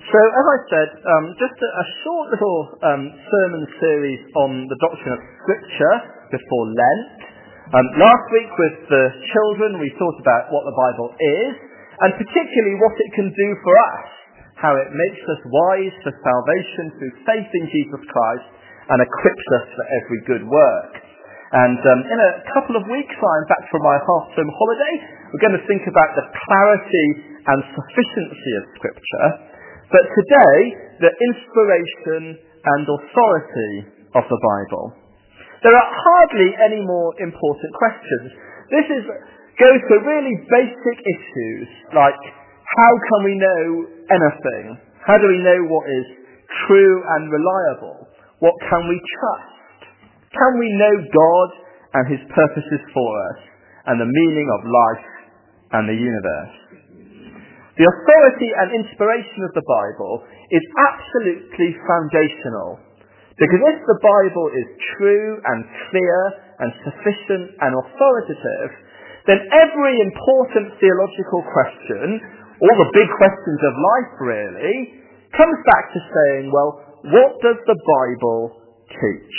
So, as I said, just a short little sermon series on the doctrine of Scripture before Lent. Last week with the children we thought about what the Bible is, and particularly what it can do for us, how it makes us wise for salvation through faith in Jesus Christ and equips us for every good work. And in a couple of weeks, I'm back from my half-term holiday. We're going to think about the clarity and sufficiency of Scripture. But today, the inspiration and authority of the Bible. There are hardly any more important questions. This goes to really basic issues like how can we know anything? How do we know what is true and reliable? What can we trust? Can we know God and his purposes for us and the meaning of life and the universe? The authority and inspiration of the Bible is absolutely foundational, because if the Bible is true and clear and sufficient and authoritative, then every important theological question, all the big questions of life really, comes back to saying, well, what does the Bible teach?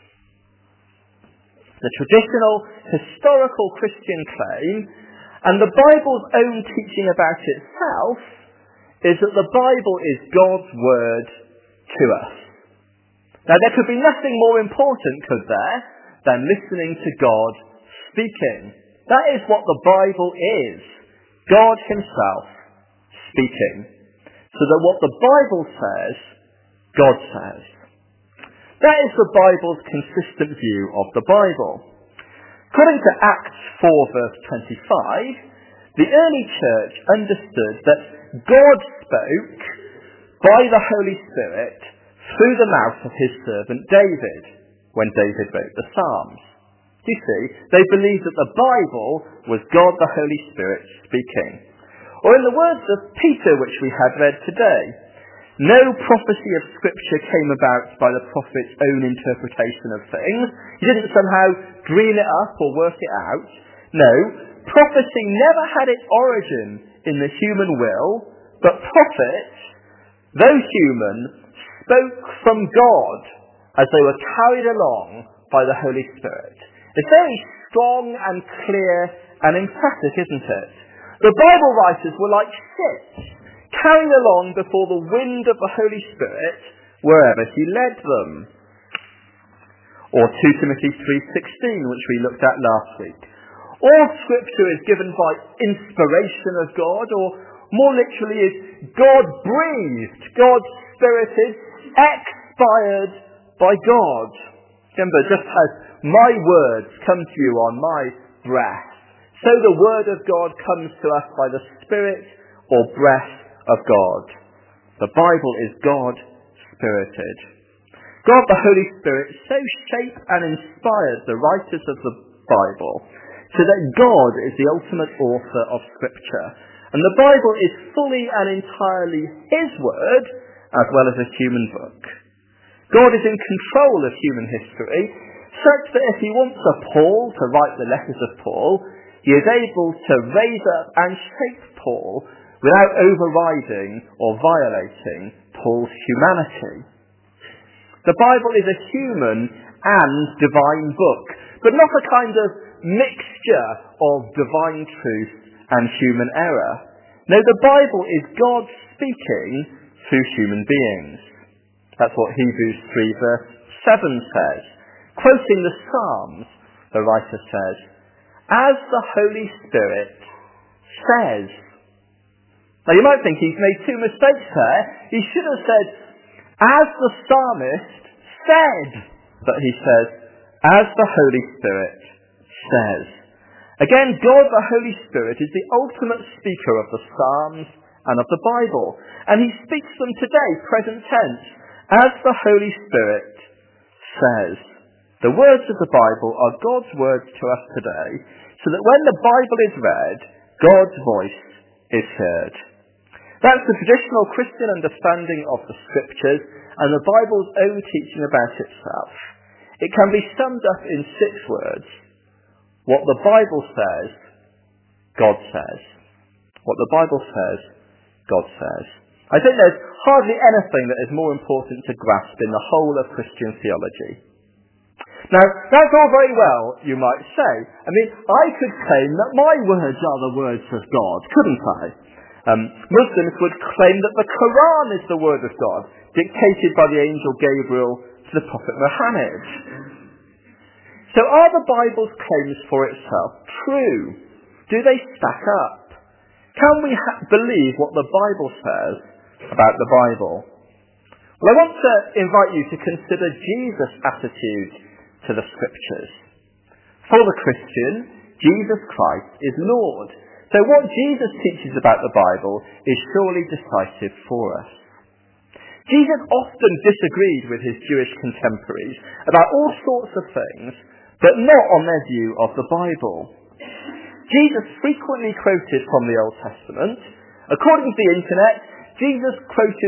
The traditional historical Christian claim, and the Bible's own teaching about itself, is that the Bible is God's word to us. Now, there could be nothing more important, could there, than listening to God speaking. That is what the Bible is. God himself speaking. So that what the Bible says, God says. That is the Bible's consistent view of the Bible. According to Acts 4 verse 25, the early church understood that God spoke by the Holy Spirit through the mouth of his servant David, when David wrote the Psalms. You see, they believed that the Bible was God the Holy Spirit speaking. Or in the words of Peter, which we had read today, no prophecy of Scripture came about by the prophet's own interpretation of things. He didn't somehow dream it up or work it out. No, prophecy never had its origin in the human will, but prophets, though human, spoke from God as they were carried along by the Holy Spirit. It's very strong and clear and emphatic, isn't it? The Bible writers were like ships carried along before the wind of the Holy Spirit wherever he led them. Or 2 Timothy 3:16, which we looked at last week. All Scripture is given by inspiration of God, or more literally is God-breathed, God-spirited, expired by God. Remember, just as my words come to you on my breath, so the word of God comes to us by the Spirit or breath of God. The Bible is God-spirited. God the Holy Spirit so shaped and inspired the writers of the Bible so that God is the ultimate author of Scripture. And the Bible is fully and entirely his word as well as a human book. God is in control of human history such that if he wants a Paul to write the letters of Paul, he is able to raise up and shape Paul without overriding or violating Paul's humanity. The Bible is a human and divine book, but not a kind of mixture of divine truth and human error. No, the Bible is God speaking through human beings. That's what Hebrews 3 verse 7 says. Quoting the Psalms, the writer says, as the Holy Spirit says. Now you might think he's made two mistakes there. He should have said, as the psalmist said. But he says, as the Holy Spirit says. Again, God the Holy Spirit is the ultimate speaker of the Psalms and of the Bible. And he speaks them today, present tense, as the Holy Spirit says. The words of the Bible are God's words to us today, so that when the Bible is read, God's voice is heard. That's the traditional Christian understanding of the Scriptures and the Bible's own teaching about itself. It can be summed up in 6 words. What the Bible says, God says. What the Bible says, God says. I think there's hardly anything that is more important to grasp in the whole of Christian theology. Now, that's all very well, you might say. I mean, I could claim that my words are the words of God, couldn't I? Muslims would claim that the Quran is the word of God, dictated by the angel Gabriel to the Prophet Muhammad. So are the Bible's claims for itself true? Do they stack up? Can we believe what the Bible says about the Bible? Well, I want to invite you to consider Jesus' attitude to the Scriptures. For the Christian, Jesus Christ is Lord. So what Jesus teaches about the Bible is surely decisive for us. Jesus often disagreed with his Jewish contemporaries about all sorts of things, but not on their view of the Bible. Jesus frequently quoted from the Old Testament. According to the internet, Jesus quoted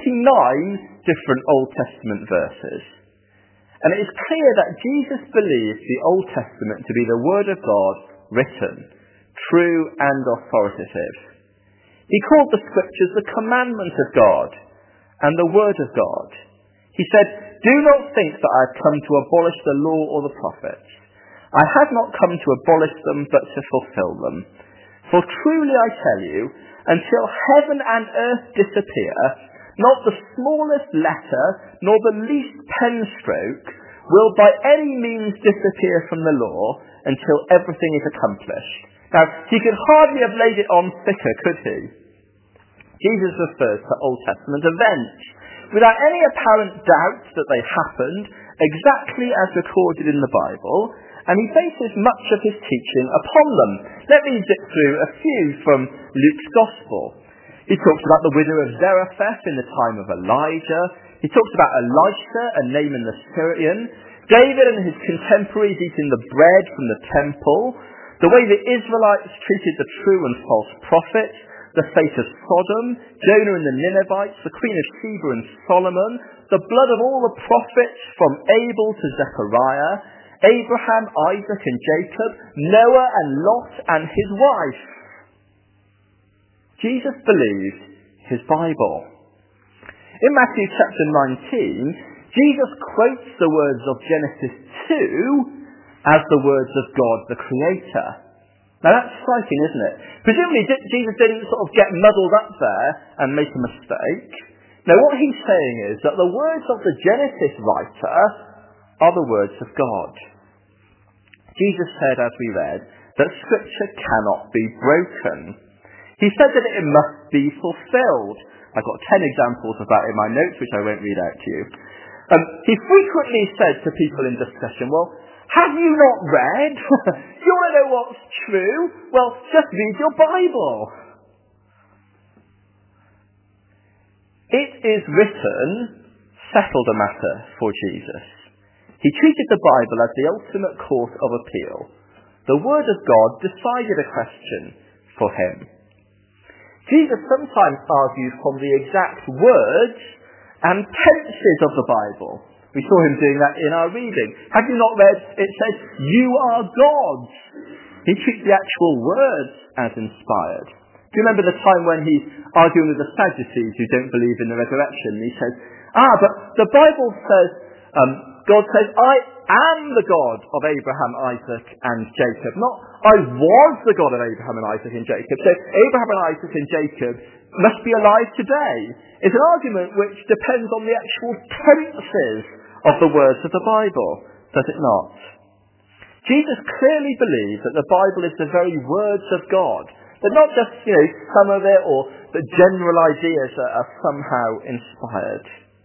49 different Old Testament verses. And it is clear that Jesus believed the Old Testament to be the Word of God written, true and authoritative. He called the Scriptures the commandment of God and the Word of God. He said, "Do not think that I have come to abolish the law or the prophets. I have not come to abolish them, but to fulfill them. For truly I tell you, until heaven and earth disappear, not the smallest letter, nor the least pen stroke, will by any means disappear from the law until everything is accomplished." Now, he could hardly have laid it on thicker, could he? Jesus refers to Old Testament events, without any apparent doubt that they happened exactly as recorded in the Bible, and he bases much of his teaching upon them. Let me zip through a few from Luke's Gospel. He talks about the widow of Zarephath in the time of Elijah. He talks about Elisha and Naaman the Syrian, David and his contemporaries eating the bread from the temple, the way the Israelites treated the true and false prophets, the fate of Sodom, Jonah and the Ninevites, the Queen of Sheba and Solomon, the blood of all the prophets from Abel to Zechariah, Abraham, Isaac and Jacob, Noah and Lot and his wife. Jesus believed his Bible. In Matthew chapter 19, Jesus quotes the words of Genesis 2 as the words of God the Creator. Now that's striking, isn't it? Presumably Jesus didn't sort of get muddled up there and make a mistake. No, what he's saying is that the words of the Genesis writer are the words of God. Jesus said, as we read, that Scripture cannot be broken. He said that it must be fulfilled. I've got 10 examples of that in my notes, which I won't read out to you. He frequently said to people in discussion, well, have you not read? You want to know what's true? Well, just read your Bible. It is written settled a matter for Jesus. He treated the Bible as the ultimate court of appeal. The Word of God decided a question for him. Jesus sometimes argued from the exact words and tenses of the Bible. We saw him doing that in our reading. Have you not read? It says, "You are gods." He treats the actual words as inspired. Do you remember the time when he's arguing with the Sadducees who don't believe in the resurrection? He says, but the Bible says, God says, "I am the God of Abraham, Isaac and Jacob." Not, "I was the God of Abraham and Isaac and Jacob." So Abraham and Isaac and Jacob must be alive today. It's an argument which depends on the actual tenses of the words of the Bible, does it not? Jesus clearly believes that the Bible is the very words of God. They're not just, some of it or the general ideas that are somehow inspired.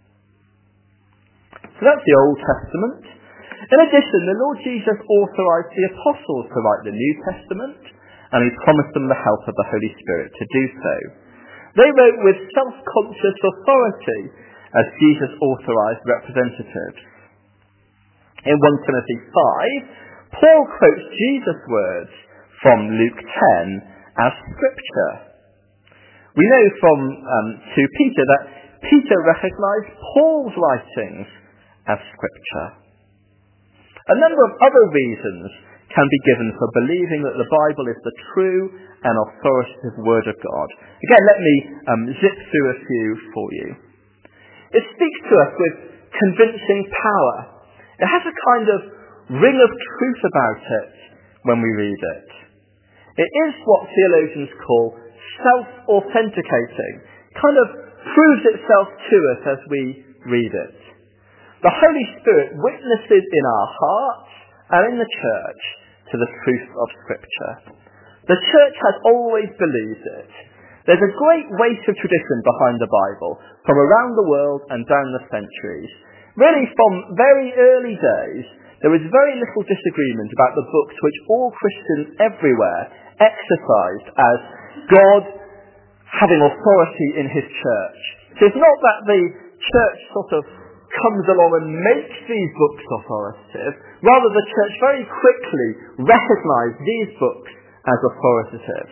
So that's the Old Testament. In addition, the Lord Jesus authorized the apostles to write the New Testament, and he promised them the help of the Holy Spirit to do so. They wrote with self-conscious authority as Jesus authorized representatives. In 1 Timothy 5, Paul quotes Jesus' words from Luke 10 as Scripture. We know from 2 Peter that Peter recognized Paul's writings as Scripture. A number of other reasons can be given for believing that the Bible is the true and authoritative Word of God. Again, let me zip through a few for you. It speaks to us with convincing power. It has a kind of ring of truth about it when we read it. It is what theologians call self-authenticating. Kind of proves itself to us as we read it. The Holy Spirit witnesses in our hearts and in the church to the truth of Scripture. The church has always believed it. There's a great weight of tradition behind the Bible from around the world and down the centuries. Really, from very early days, there was very little disagreement about the books which all Christians everywhere exercised as God having authority in his church. So it's not that the church sort of comes along and makes these books authoritative. Rather, the church very quickly recognised these books as authoritative.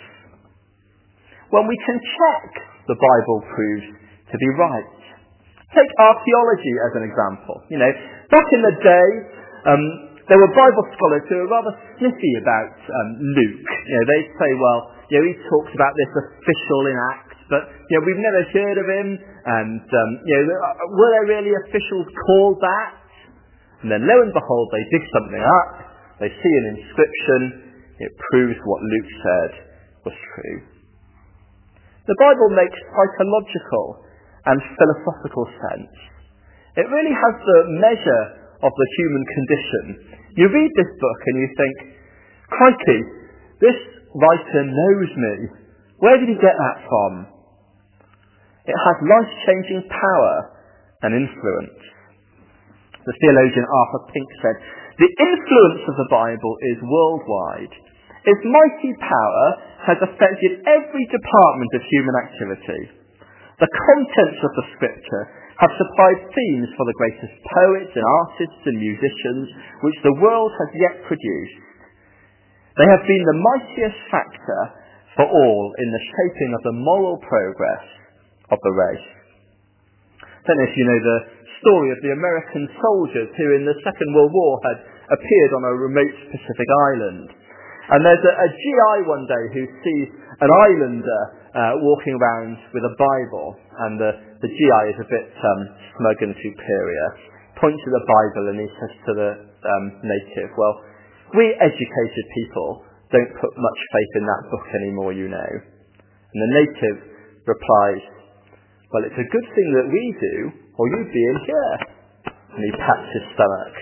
When we can check the Bible proves to be right. Take archaeology as an example. Back in the day, there were Bible scholars who were rather sniffy about Luke. They'd say, well, he talks about this official in Acts, but we've never heard of him, and were there really officials called that? And then lo and behold, they dig something up, they see an inscription, it proves what Luke said was true. The Bible makes psychological and philosophical sense. It really has the measure of the human condition. You read this book and you think, crikey, this writer knows me. Where did he get that from? It has life-changing power and influence. The theologian Arthur Pink said, the influence of the Bible is worldwide. Its mighty power has affected every department of human activity. The contents of the Scripture have supplied themes for the greatest poets and artists and musicians which the world has yet produced. They have been the mightiest factor for all in the shaping of the moral progress of the race. I don't know if you know the story of the American soldiers who in the Second World War had appeared on a remote Pacific island. And there's a GI one day who sees an islander walking around with a Bible, and the GI is a bit smug and superior, points to the Bible and he says to the native, well, we educated people don't put much faith in that book anymore, you know. And the native replies, well, it's a good thing that we do, or you'd be in here. And he pats his stomach.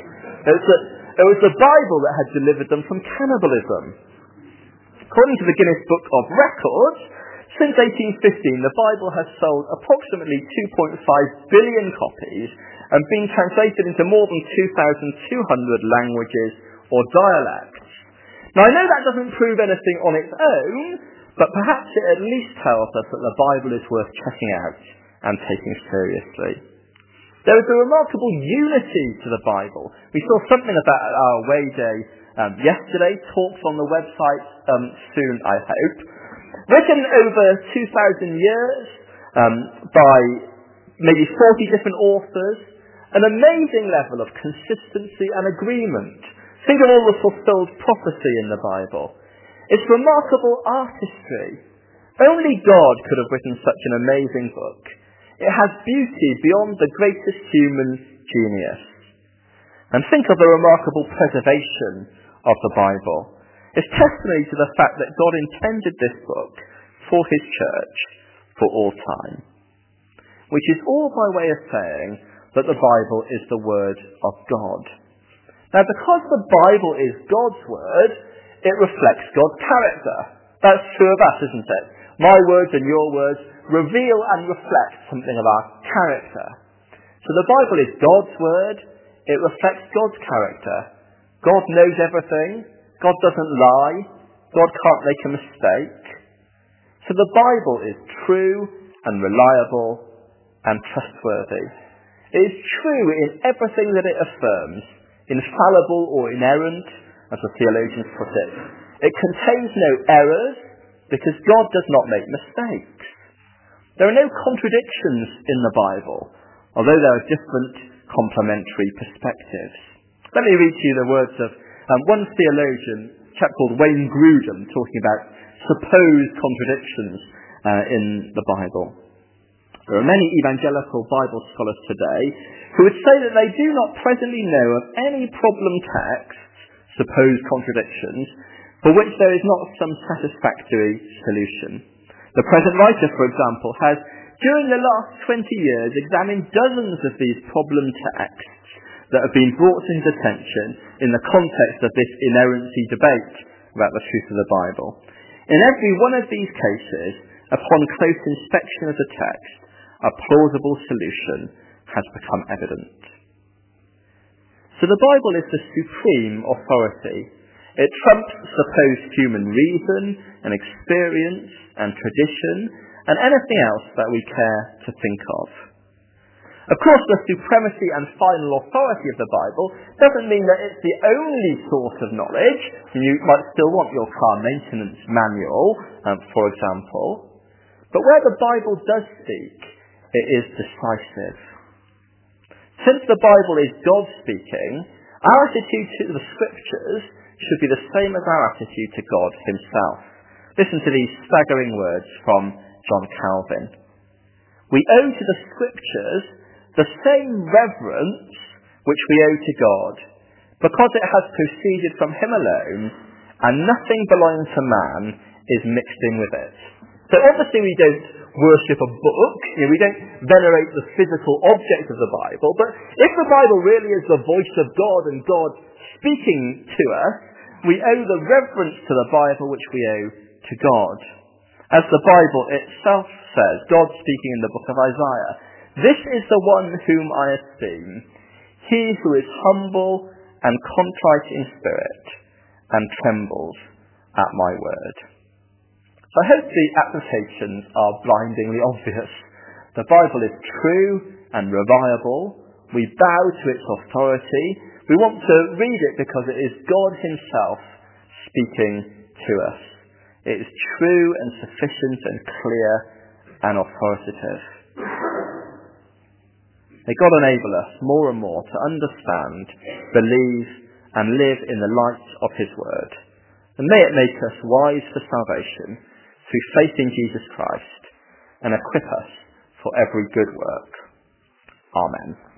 It was the Bible that had delivered them from cannibalism. According to the Guinness Book of Records, since 1815, the Bible has sold approximately 2.5 billion copies and been translated into more than 2,200 languages or dialects. Now, I know that doesn't prove anything on its own, but perhaps it at least tells us that the Bible is worth checking out and taking seriously. There is a remarkable unity to the Bible. We saw something of that at our Way Day yesterday, talks on the website soon, I hope. Written over 2,000 years by maybe 40 different authors, an amazing level of consistency and agreement. Think of all the fulfilled prophecy in the Bible. It's remarkable artistry. Only God could have written such an amazing book. It has beauty beyond the greatest human genius. And think of the remarkable preservation of the Bible. It's testimony to the fact that God intended this book for his church for all time. Which is all by way of saying that the Bible is the Word of God. Now, because the Bible is God's Word, it reflects God's character. That's true of us, isn't it? My words and your words reveal and reflect something of our character. So the Bible is God's Word. It reflects God's character. God knows everything. God doesn't lie. God can't make a mistake. So the Bible is true and reliable and trustworthy. It is true in everything that it affirms, infallible or inerrant, as the theologians put it. It contains no errors, because God does not make mistakes. There are no contradictions in the Bible, although there are different complementary perspectives. Let me read to you the words of One theologian, a chap called Wayne Grudem, talking about supposed contradictions in the Bible. There are many evangelical Bible scholars today who would say that they do not presently know of any problem texts, supposed contradictions, for which there is not some satisfactory solution. The present writer, for example, has, during the last 20 years, examined dozens of these problem texts that have been brought to his attention in the context of this inerrancy debate about the truth of the Bible. In every one of these cases, upon close inspection of the text, a plausible solution has become evident. So the Bible is the supreme authority. It trumps supposed human reason and experience and tradition and anything else that we care to think of. Of course, the supremacy and final authority of the Bible doesn't mean that it's the only source of knowledge. You might still want your car maintenance manual, for example. But where the Bible does speak, it is decisive. Since the Bible is God speaking, our attitude to the Scriptures should be the same as our attitude to God himself. Listen to these staggering words from John Calvin. We owe to the Scriptures the same reverence which we owe to God, because it has proceeded from him alone, and nothing belonging to man is mixed in with it. So obviously we don't worship a book, we don't venerate the physical object of the Bible, but if the Bible really is the voice of God and God speaking to us, we owe the reverence to the Bible which we owe to God. As the Bible itself says, God speaking in the book of Isaiah, "This is the one whom I esteem, he who is humble and contrite in spirit, and trembles at my word." So I hope the applications are blindingly obvious. The Bible is true and reliable. We bow to its authority. We want to read it because it is God himself speaking to us. It is true and sufficient and clear and authoritative. May God enable us more and more to understand, believe, and live in the light of his word. And may it make us wise for salvation through faith in Jesus Christ and equip us for every good work. Amen.